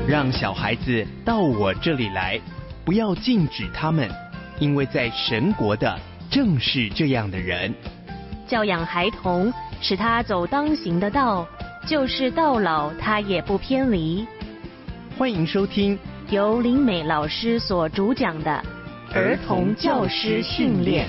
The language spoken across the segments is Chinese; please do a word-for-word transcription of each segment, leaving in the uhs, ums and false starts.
让小孩子到我这里来，不要禁止他们，因为在神国的正是这样的人。 教养孩童，使他走当行的道，就是到老他也不偏离。 欢迎收听由林美老师所主讲的儿童教师训练。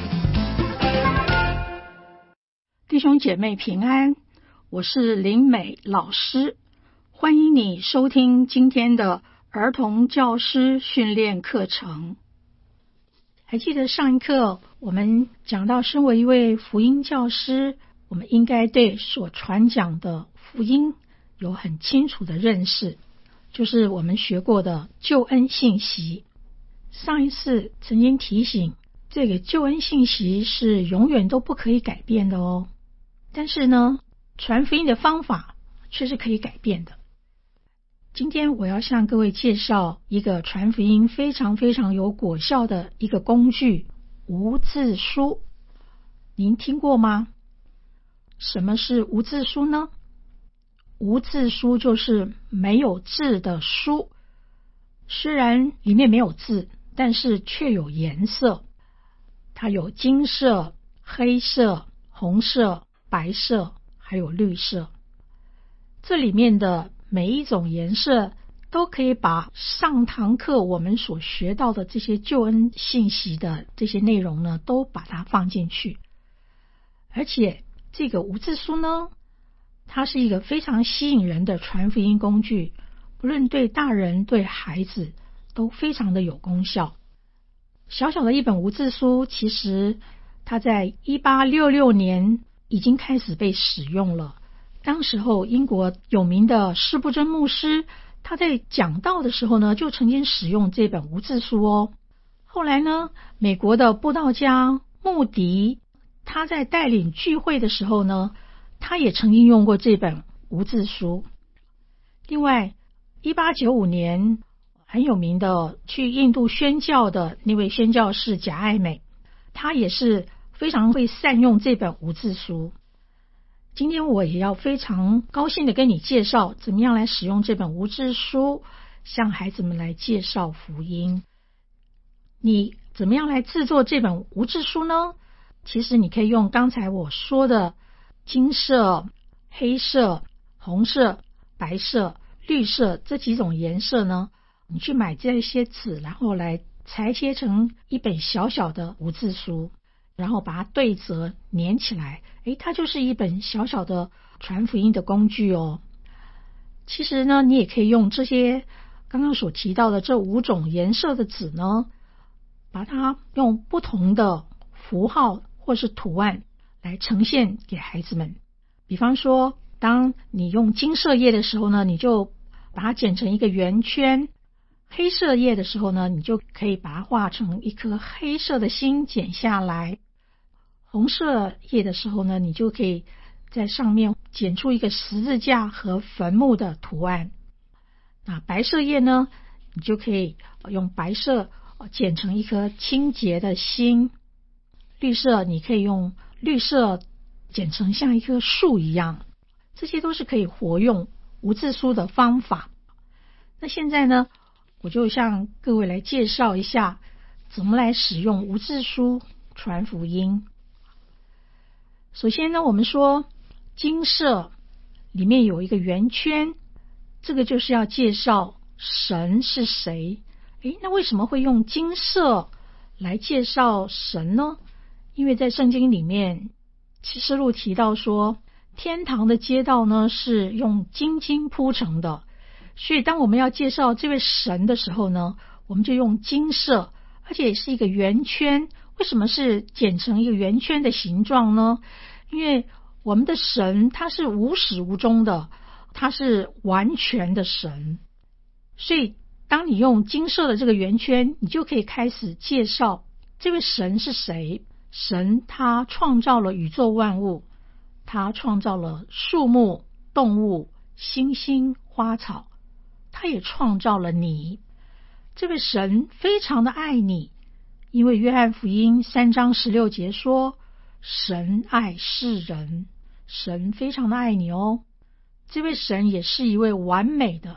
弟兄姐妹平安，我是林美老师，欢迎你收听今天的儿童教师训练课程。还记得上一课我们讲到，身为一位福音教师，我们应该对所传讲的福音有很清楚的认识，就是我们学过的救恩信息。上一次曾经提醒，这个救恩信息是永远都不可以改变的哦。但是呢，传福音的方法却是可以改变的。今天我要向各位介绍一个传福音非常非常有果效的一个工具——无字书。您听过吗？什么是无字书呢？无字书就是没有字的书，虽然里面没有字，但是却有颜色。它有金色、黑色、红色、白色，还有绿色。这里面的每一种颜色都可以把上堂课我们所学到的这些救恩信息的这些内容呢，都把它放进去。而且这个无字书呢，它是一个非常吸引人的传福音工具，不论对大人对孩子都非常的有功效。小小的一本无字书，其实它在一八六六年已经开始被使用了。当时候英国有名的施布真牧师，他在讲道的时候呢，就曾经使用这本无字书哦。后来呢，美国的布道家穆迪，他在带领聚会的时候呢，他也曾经用过这本无字书。另外一八九五年很有名的去印度宣教的那位宣教士贾爱美，他也是非常会善用这本无字书。今天我也要非常高兴的跟你介绍怎么样来使用这本无字书，向孩子们来介绍福音。你怎么样来制作这本无字书呢？其实你可以用刚才我说的金色、黑色、红色、白色、绿色这几种颜色呢，你去买这些纸，然后来裁切成一本小小的无字书，然后把它对折粘起来，诶，它就是一本小小的传福音的工具哦。其实呢，你也可以用这些刚刚所提到的这五种颜色的纸呢，把它用不同的符号或是图案来呈现给孩子们。比方说，当你用金色页的时候呢，你就把它剪成一个圆圈；黑色页的时候呢，你就可以把它画成一颗黑色的心剪下来；红色页的时候呢，你就可以在上面剪出一个十字架和坟墓的图案。那白色页呢，你就可以用白色剪成一颗清洁的心；绿色你可以用绿色剪成像一棵树一样。这些都是可以活用无字书的方法。那现在呢，我就向各位来介绍一下怎么来使用无字书传福音。首先呢，我们说金色里面有一个圆圈，这个就是要介绍神是谁。诶，那为什么会用金色来介绍神呢？因为在圣经里面启示录提到说，天堂的街道呢是用金金铺成的，所以当我们要介绍这位神的时候呢，我们就用金色，而且是一个圆圈。为什么是剪成一个圆圈的形状呢？因为我们的神他是无始无终的，他是完全的神，所以当你用金色的这个圆圈，你就可以开始介绍这位神是谁。神他创造了宇宙万物，他创造了树木、动物、星星、花草，他也创造了你。这位神非常的爱你，因为约翰福音三章十六节说，神爱世人，神非常的爱你哦。这位神也是一位完美的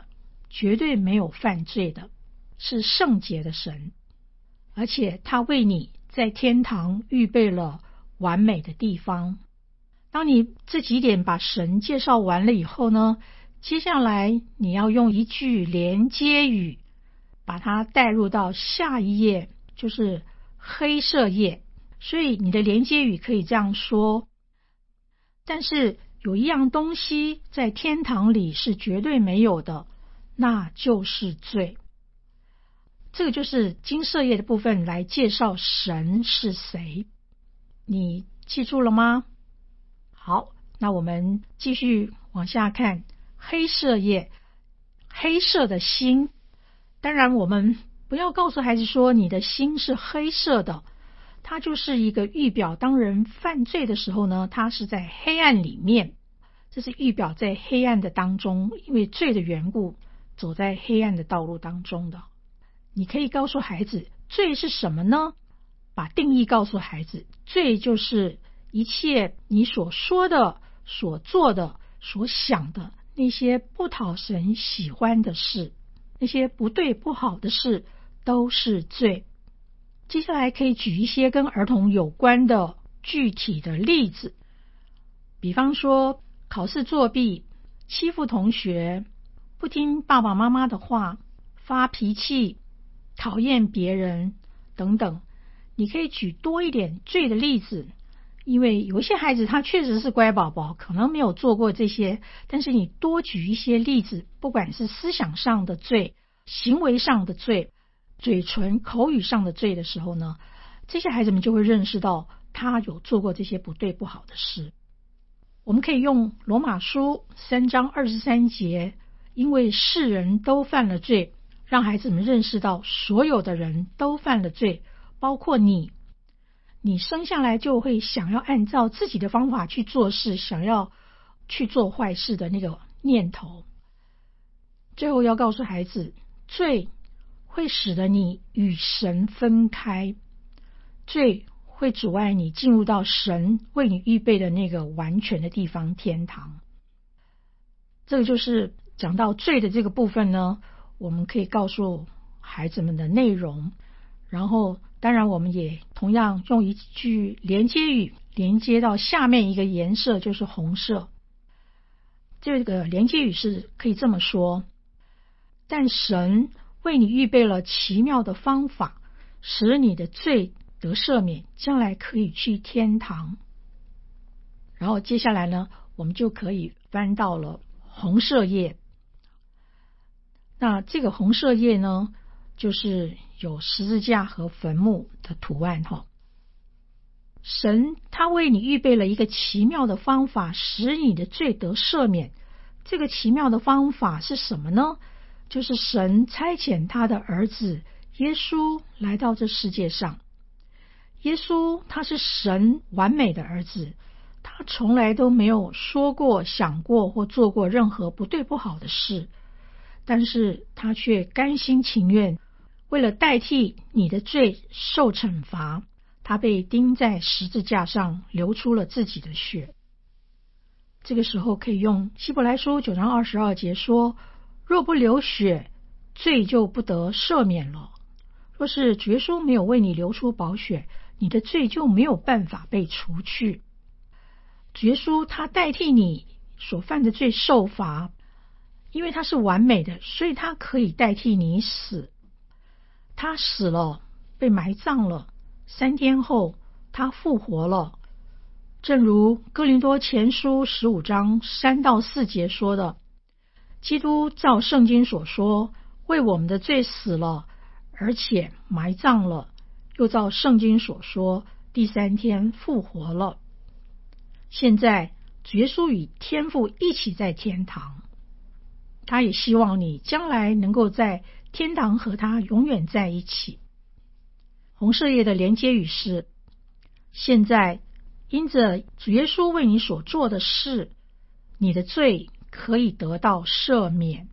绝对没有犯罪的，是圣洁的神，而且他为你在天堂预备了完美的地方。当你这几点把神介绍完了以后呢，接下来你要用一句连接语把它带入到下一页，就是黑色页。所以你的连接语可以这样说：但是有一样东西在天堂里是绝对没有的，那就是罪。这个就是金色页的部分来介绍神是谁，你记住了吗？好，那我们继续往下看黑色页，黑色的心。当然我们不要告诉孩子说你的心是黑色的，它就是一个预表，当人犯罪的时候呢，它是在黑暗里面，这是预表在黑暗的当中，因为罪的缘故走在黑暗的道路当中的。你可以告诉孩子罪是什么呢？把定义告诉孩子，罪就是一切你所说的、所做的、所想的那些不讨神喜欢的事，那些不对不好的事都是罪。接下来可以举一些跟儿童有关的具体的例子，比方说考试作弊、欺负同学、不听爸爸妈妈的话、发脾气、讨厌别人等等。你可以举多一点罪的例子，因为有一些孩子他确实是乖宝宝，可能没有做过这些，但是你多举一些例子，不管是思想上的罪、行为上的罪、嘴唇口语上的罪的时候呢，这些孩子们就会认识到他有做过这些不对不好的事。我们可以用罗马书三章二十三节，因为世人都犯了罪，让孩子们认识到所有的人都犯了罪，包括你。你生下来就会想要按照自己的方法去做事，想要去做坏事的那个念头。最后要告诉孩子，罪会使得你与神分开，罪会阻碍你进入到神为你预备的那个完全的地方，天堂。这个就是讲到罪的这个部分呢，我们可以告诉孩子们的内容。然后当然我们也同样用一句连接语连接到下面一个颜色，就是红色。这个连接语是可以这么说：但神为你预备了奇妙的方法，使你的罪得赦免，将来可以去天堂。然后接下来呢，我们就可以翻到了红色页。那这个红色页呢，就是有十字架和坟墓的图案哈。神他为你预备了一个奇妙的方法，使你的罪得赦免。这个奇妙的方法是什么呢？就是神差遣他的儿子耶稣来到这世界上。耶稣他是神完美的儿子，他从来都没有说过、想过或做过任何不对不好的事，但是他却甘心情愿为了代替你的罪受惩罚，他被钉在十字架上，流出了自己的血。这个时候可以用希伯来书九章二十二节说：若不流血，罪就不得赦免了。若是主耶稣没有为你流出宝血，你的罪就没有办法被除去。主耶稣他代替你所犯的罪受罚，因为他是完美的，所以他可以代替你死。他死了，被埋葬了，三天后他复活了。正如哥林多前书十五章三到四节说的，基督照圣经所说，为我们的罪死了，而且埋葬了，又照圣经所说，第三天复活了。现在主耶稣与天父一起在天堂，他也希望你将来能够在天堂和他永远在一起。红色页的连接语是：现在因着主耶稣为你所做的事，你的罪可以得到赦免。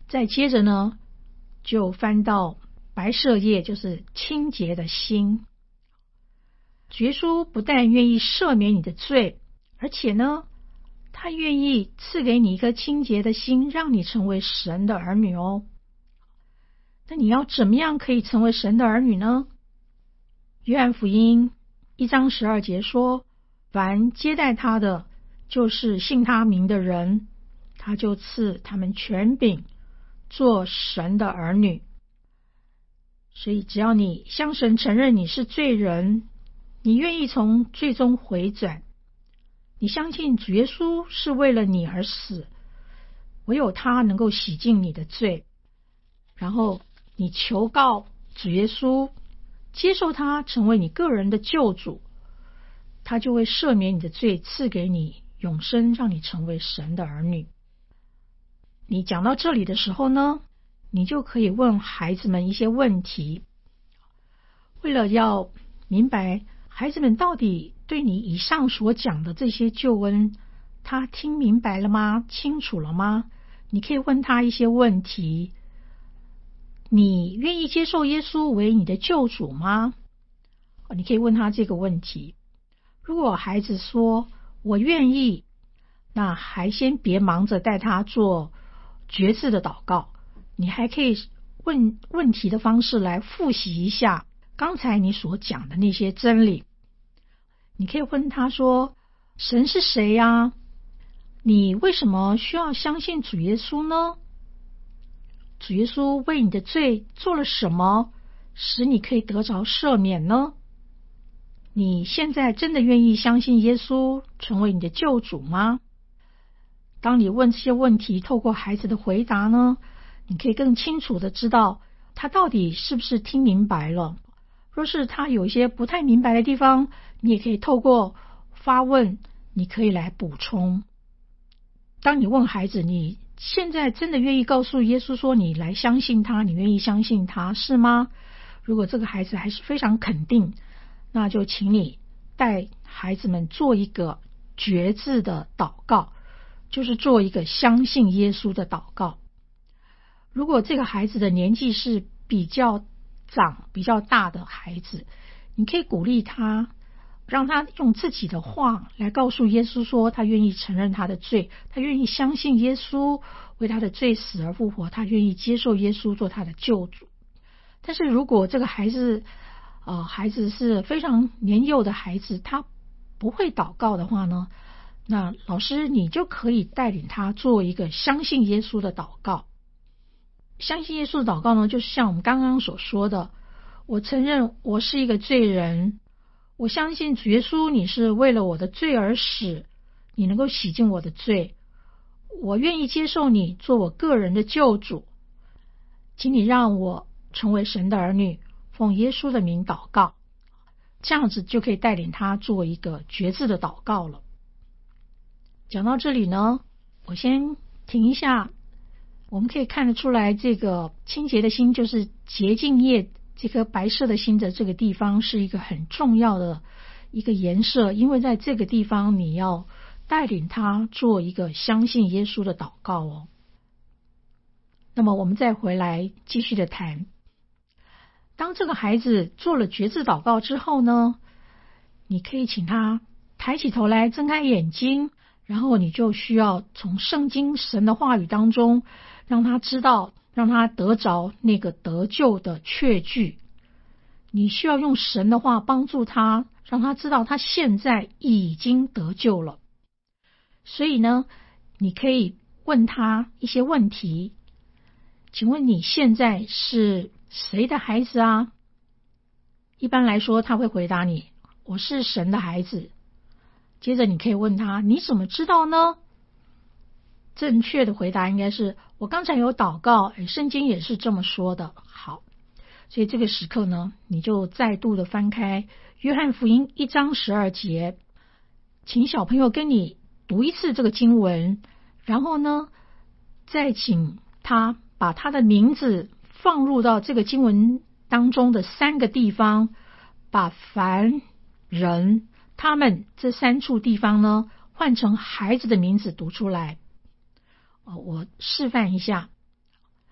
再接着呢，就翻到白色页，就是清洁的心。主耶稣不但愿意赦免你的罪，而且呢，他愿意赐给你一个清洁的心，让你成为神的儿女哦。那你要怎么样可以成为神的儿女呢？约翰福音一章十二节说，凡接待他的，就是信他名的人，他就赐他们权柄做神的儿女。所以只要你向神承认你是罪人，你愿意从罪中回转，你相信主耶稣是为了你而死，唯有他能够洗净你的罪，然后你求告主耶稣，接受他成为你个人的救主，他就会赦免你的罪，赐给你永生，让你成为神的儿女。你讲到这里的时候呢，你就可以问孩子们一些问题，为了要明白孩子们到底对你以上所讲的这些救恩，他听明白了吗？清楚了吗？你可以问他一些问题。你愿意接受耶稣为你的救主吗？你可以问他这个问题。如果孩子说我愿意，那还先别忙着带他做决志的祷告，你还可以问问题的方式来复习一下刚才你所讲的那些真理。你可以问他说，神是谁呀？你为什么需要相信主耶稣呢？主耶稣为你的罪做了什么，使你可以得着赦免呢？你现在真的愿意相信耶稣成为你的救主吗？当你问这些问题，透过孩子的回答呢，你可以更清楚的知道他到底是不是听明白了。若是他有一些不太明白的地方，你也可以透过发问，你可以来补充。当你问孩子，你现在真的愿意告诉耶稣说你来相信他，你愿意相信他是吗？如果这个孩子还是非常肯定，那就请你带孩子们做一个决志的祷告，就是做一个相信耶稣的祷告。如果这个孩子的年纪是比较长比较大的孩子，你可以鼓励他，让他用自己的话来告诉耶稣说他愿意承认他的罪，他愿意相信耶稣为他的罪死而复活，他愿意接受耶稣做他的救主。但是如果这个孩子呃，孩子是非常年幼的孩子，他不会祷告的话呢，那老师你就可以带领他做一个相信耶稣的祷告。相信耶稣的祷告呢，就是像我们刚刚所说的，我承认我是一个罪人，我相信主耶稣你是为了我的罪而死，你能够洗净我的罪，我愿意接受你做我个人的救主，请你让我成为神的儿女，奉耶稣的名祷告。这样子就可以带领他做一个决志的祷告了。讲到这里呢，我先停一下。我们可以看得出来，这个清洁的心，就是洁净液这颗白色的心的这个地方，是一个很重要的一个颜色，因为在这个地方你要带领他做一个相信耶稣的祷告哦。那么我们再回来继续的谈，当这个孩子做了决志祷告之后呢，你可以请他抬起头来，睁开眼睛，然后你就需要从圣经神的话语当中让他知道，让他得着那个得救的确据。你需要用神的话帮助他，让他知道他现在已经得救了。所以呢，你可以问他一些问题。请问你现在是谁的孩子啊？一般来说他会回答你，我是神的孩子。接着你可以问他，你怎么知道呢？正确的回答应该是，我刚才有祷告，圣经也是这么说的。好，所以这个时刻呢，你就再度的翻开约翰福音一章十二节，请小朋友跟你读一次这个经文，然后呢，再请他把他的名字放入到这个经文当中的三个地方，把凡人他们这三处地方呢换成孩子的名字读出来。我示范一下，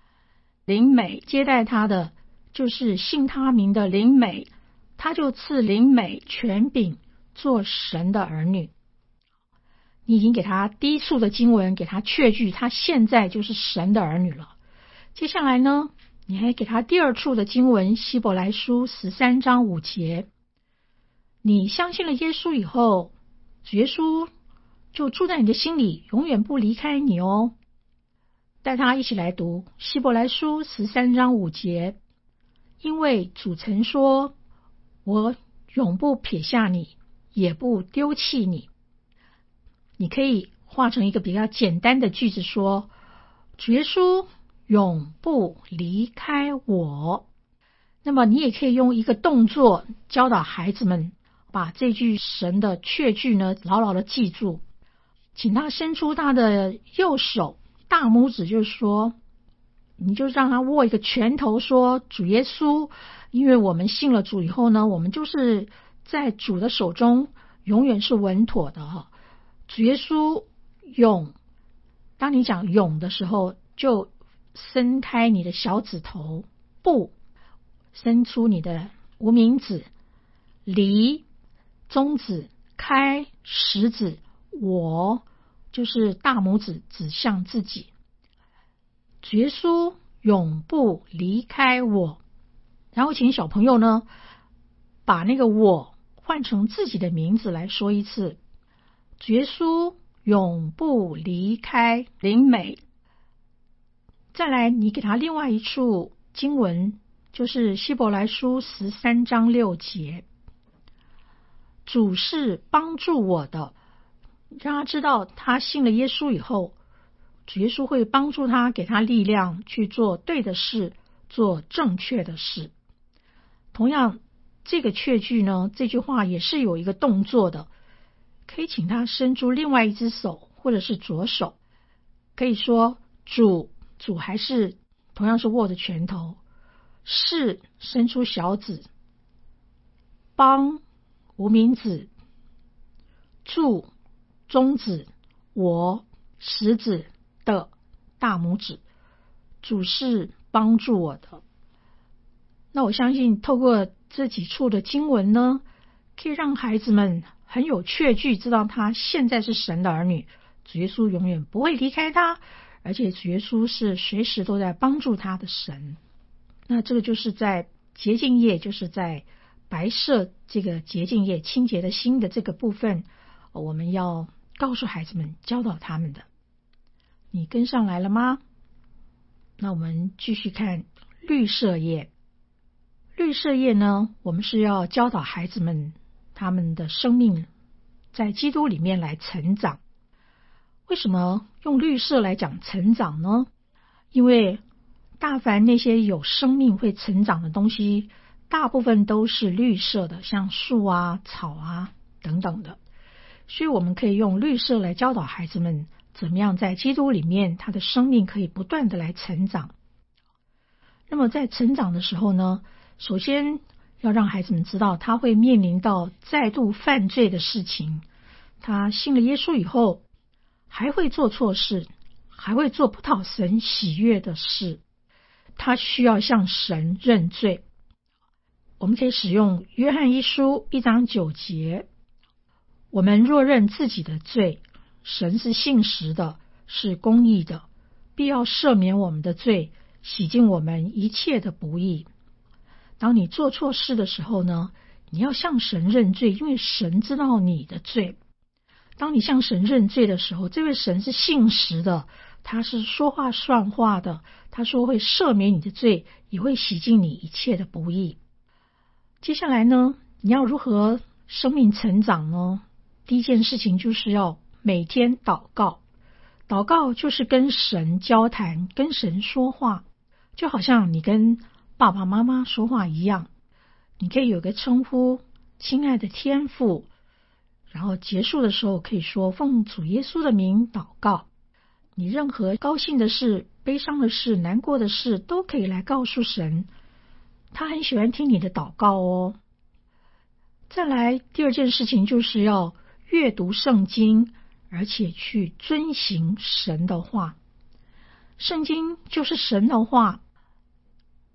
林美接待他的就是信他名的林美，他就赐林美权柄做神的儿女。你已经给他第一处的经文，给他确据他现在就是神的儿女了。接下来呢，你还给他第二处的经文，希伯来书十三章五节，你相信了耶稣以后，主耶稣就住在你的心里，永远不离开你哦。带他一起来读希伯来书十三章五节，因为主曾说，我永不撇下你，也不丢弃你。你可以画成一个比较简单的句子说，主耶稣永不离开我。那么你也可以用一个动作教导孩子们把这句神的确据呢牢牢的记住，请他伸出他的右手大拇指，就是说你就让他握一个拳头，说主耶稣，因为我们信了主以后呢，我们就是在主的手中永远是稳妥的哈。主耶稣永，当你讲永的时候，就伸开你的小指头，不伸出你的无名指，离中指，开食指，我就是大拇指指向自己。主耶稣永不离开我。然后请小朋友呢把那个我换成自己的名字来说一次，主耶稣永不离开林美。再来你给他另外一处经文，就是希伯来书十三章六节，主是帮助我的，让他知道他信了耶稣以后，主耶稣会帮助他，给他力量去做对的事，做正确的事。同样这个确据呢，这句话也是有一个动作的，可以请他伸出另外一只手或者是左手，可以说主，主还是同样是握着拳头，是伸出小指，帮无名指，助中指，我食指的大拇指，主是帮助我的。那我相信透过这几处的经文呢，可以让孩子们很有确据，知道他现在是神的儿女，主耶稣永远不会离开他，而且主耶稣是随时都在帮助他的神。那这个就是在洁净夜，就是在白色这个洁净夜，清洁的心的这个部分，我们要告诉孩子们，教导他们的。你跟上来了吗？那我们继续看绿色夜。绿色夜呢，我们是要教导孩子们他们的生命在基督里面来成长。为什么用绿色来讲成长呢？因为大凡那些有生命会成长的东西，大部分都是绿色的，像树啊、草啊等等的。所以我们可以用绿色来教导孩子们怎么样在基督里面，他的生命可以不断的来成长。那么在成长的时候呢，首先要让孩子们知道他会面临到再度犯罪的事情，他信了耶稣以后还会做错事，还会做不讨神喜悦的事，他需要向神认罪。我们可以使用约翰一书一章九节，我们若认自己的罪，神是信实的，是公义的，必要赦免我们的罪，洗净我们一切的不义。当你做错事的时候呢，你要向神认罪，因为神知道你的罪。当你向神认罪的时候，这位神是信实的，他是说话算话的，他说会赦免你的罪，也会洗净你一切的不义。接下来呢，你要如何生命成长呢？第一件事情就是要每天祷告。祷告就是跟神交谈，跟神说话，就好像你跟爸爸妈妈说话一样。你可以有个称呼，亲爱的天父，然后结束的时候可以说奉主耶稣的名祷告。你任何高兴的事、悲伤的事、难过的事都可以来告诉神，他很喜欢听你的祷告哦。再来第二件事情就是要阅读圣经，而且去遵行神的话。圣经就是神的话，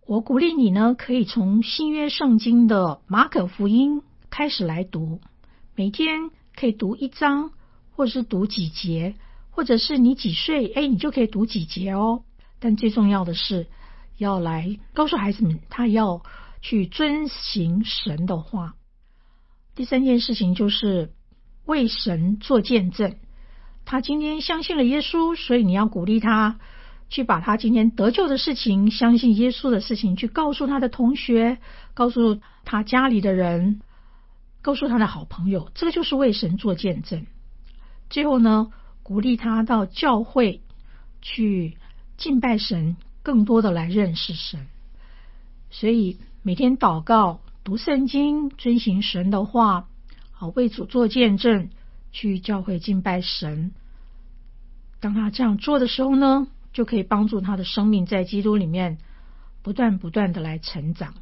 我鼓励你呢，可以从新约圣经的马可福音开始来读，每天可以读一章，或是读几节，或者是你几岁，哎，你就可以读几节哦。但最重要的是，要来告诉孩子们，他要去遵行神的话。第三件事情就是为神做见证。他今天相信了耶稣，所以你要鼓励他去把他今天得救的事情，相信耶稣的事情，去告诉他的同学，告诉他家里的人，告诉他的好朋友，这个就是为神做见证。最后呢，鼓励他到教会去敬拜神，更多的来认识神。所以每天祷告、读圣经、遵行神的话，好为主做见证，去教会敬拜神。当他这样做的时候呢，就可以帮助他的生命在基督里面不断不断的来成长。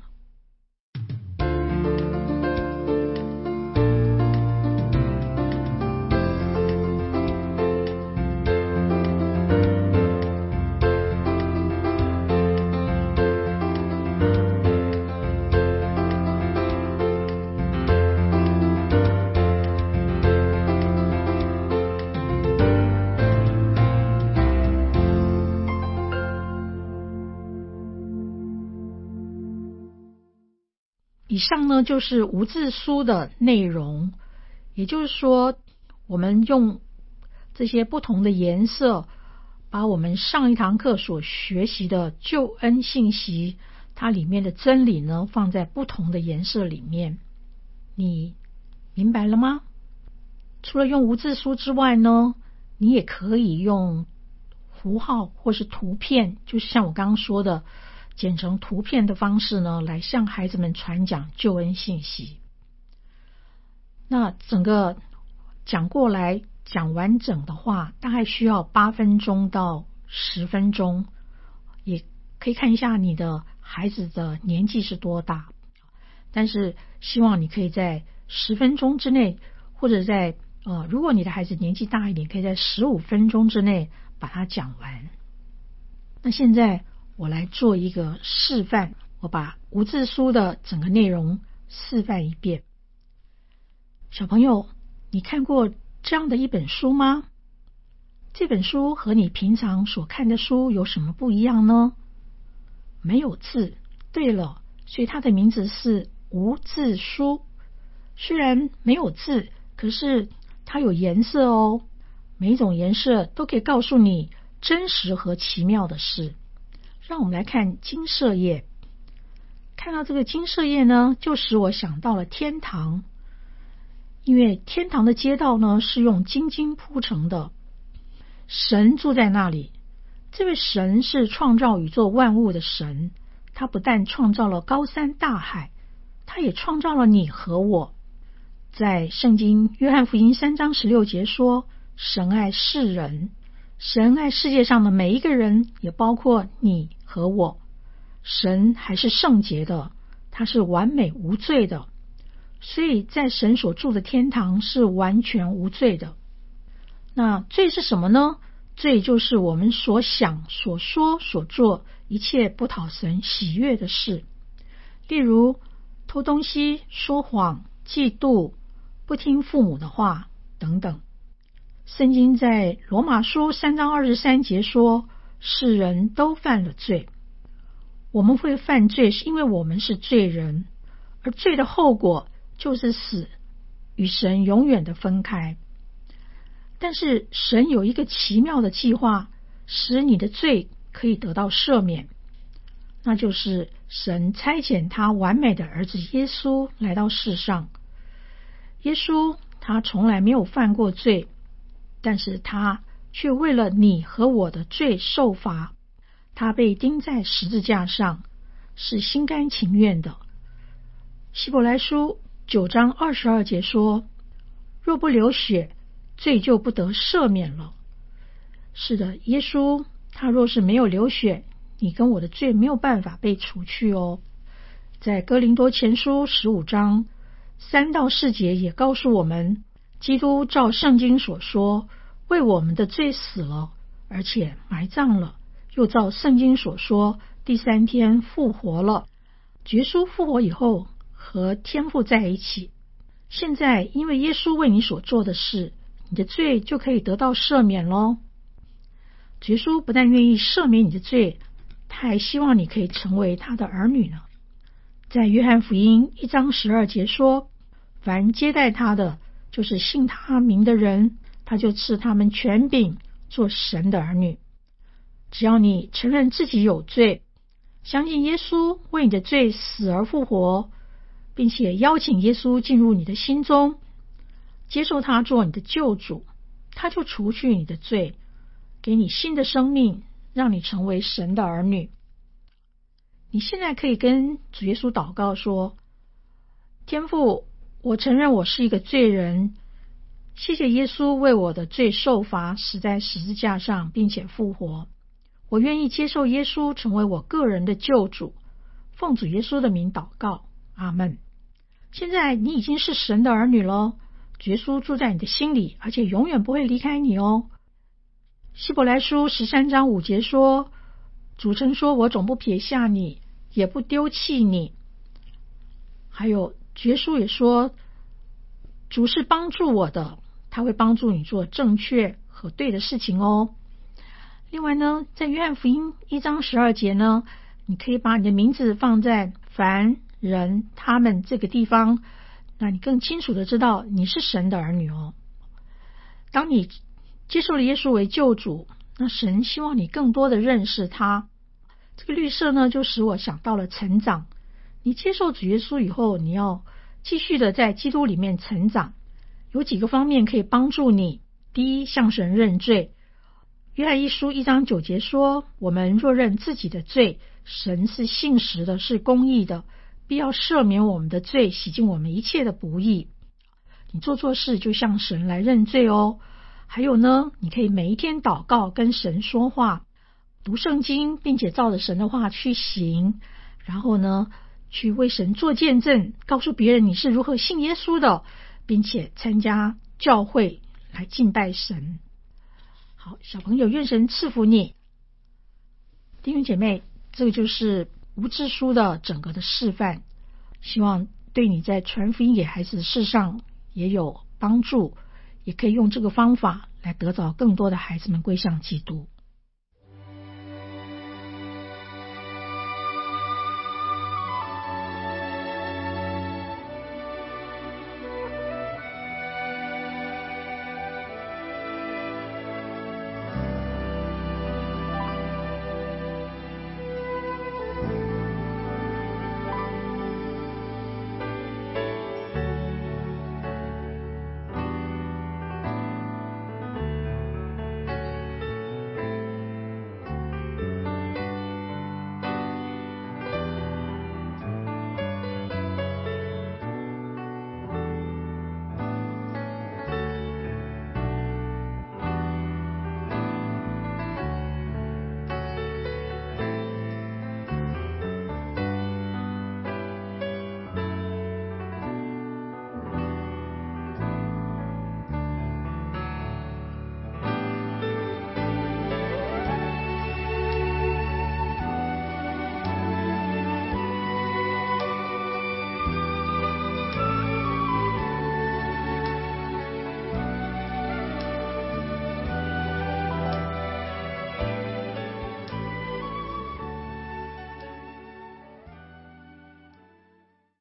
以上呢就是无字书的内容，也就是说，我们用这些不同的颜色，把我们上一堂课所学习的救恩信息，它里面的真理呢，放在不同的颜色里面。你明白了吗？除了用无字书之外呢，你也可以用符号或是图片，就是像我刚刚说的，剪成图片的方式呢，来向孩子们传讲救恩信息。那整个讲过来讲完整的话，大概需要八分钟到十分钟，也可以看一下你的孩子的年纪是多大。但是希望你可以在十分钟之内，或者在呃，如果你的孩子年纪大一点，可以在十五分钟之内把它讲完。那现在我来做一个示范，我把无字书的整个内容示范一遍。小朋友，你看过这样的一本书吗？这本书和你平常所看的书有什么不一样呢？没有字。对了，所以它的名字是无字书。虽然没有字，可是它有颜色哦，每一种颜色都可以告诉你真实和奇妙的事。让我们来看金色页。看到这个金色页呢，就使我想到了天堂。因为天堂的街道呢，是用金金铺成的，神住在那里。这位神是创造宇宙万物的神，他不但创造了高山大海，他也创造了你和我。在圣经约翰福音三章十六节说，神爱世人，神爱世界上的每一个人，也包括你和我。神还是圣洁的，他是完美无罪的，所以在神所住的天堂是完全无罪的。那罪是什么呢？罪就是我们所想、所说、所做一切不讨神喜悦的事，例如偷东西、说谎、嫉妒、不听父母的话等等。圣经在罗马书三章二十三节说，世人都犯了罪。我们会犯罪是因为我们是罪人，而罪的后果就是死，与神永远的分开。但是神有一个奇妙的计划，使你的罪可以得到赦免，那就是神差遣他完美的儿子耶稣来到世上。耶稣他从来没有犯过罪，但是他却为了你和我的罪受罚，他被钉在十字架上，是心甘情愿的。希伯来书九章二十二节说，若不流血，罪就不得赦免了。是的，耶稣他若是没有流血，你跟我的罪没有办法被除去哦。在哥林多前书十五章三到四节也告诉我们，基督照圣经所说，为我们的罪死了，而且埋葬了，又照圣经所说， 第三天复活了。耶稣复活以后和天父在一起，现在因为耶稣为你所做的事，你的罪就可以得到赦免咯。耶稣不但愿意赦免你的罪，他还希望你可以成为他的儿女呢。在约翰福音一章十二节说，凡接待他的，就是信他名的人，他就赐他们权柄做神的儿女。只要你承认自己有罪，相信耶稣为你的罪死而复活，并且邀请耶稣进入你的心中，接受他做你的救主，他就除去你的罪，给你新的生命，让你成为神的儿女。你现在可以跟主耶稣祷告说，天父，我承认我是一个罪人，谢谢耶稣为我的罪受罚，死在十字架上，并且复活。我愿意接受耶稣成为我个人的救主，奉主耶稣的名祷告，阿们。现在你已经是神的儿女了，耶稣住在你的心里，而且永远不会离开你哦。希伯来书十三章五节说，主曾说，我总不撇下你，也不丢弃你。还有耶稣也说，主是帮助我的，他会帮助你做正确和对的事情哦。另外呢，在约翰福音一章十二节呢，你可以把你的名字放在凡人他们这个地方，那你更清楚的知道你是神的儿女哦。当你接受了耶稣为救主，那神希望你更多的认识他。这个绿色呢，就使我想到了成长。你接受主耶稣以后，你要继续的在基督里面成长，有几个方面可以帮助你。第一，向神认罪。约翰一书一章九节说，我们若认自己的罪，神是信实的，是公义的，必要赦免我们的罪，洗净我们一切的不义。你做错事就向神来认罪哦。还有呢，你可以每一天祷告，跟神说话，读圣经，并且照着神的话去行，然后呢，去为神做见证，告诉别人你是如何信耶稣的，并且参加教会来敬拜神。好，小朋友，愿神赐福你。弟兄姐妹，这个就是无字书的整个的示范，希望对你在传福音给孩子的事上也有帮助，也可以用这个方法来得着更多的孩子们归向基督。